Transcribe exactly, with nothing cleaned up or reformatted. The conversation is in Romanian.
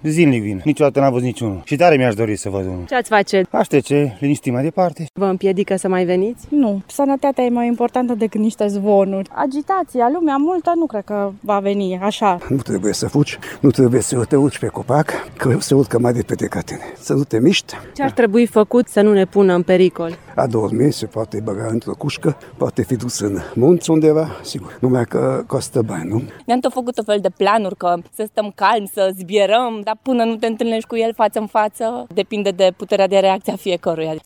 Zilnic vin. Niciodată n-am văzut niciunul. Și tare mi-aș dori să văd unul. Ce ați face? Aș trece liniștit mai departe. Vă împiedică să mai veniți? Nu. Sănătatea e mai importantă decât niște zvonuri. Agitația, lumea multă, nu cred că va veni așa. Nu trebuie să fugi, nu trebuie să te urci pe copac, că se urcă mai repede ca tine. Să nu te miști. Ce ar trebui făcut să nu ne pună în pericol? A dormi se poate băga într-o cușcă, poate fi dus în munți undeva, sigur. Numai că costă bani, nu? Ne-am tot făcut o fel de planuri, că să stăm calmi, să zbierăm, dar până nu te întâlnești cu el față în față, depinde de puterea de reacție a fiecăruia.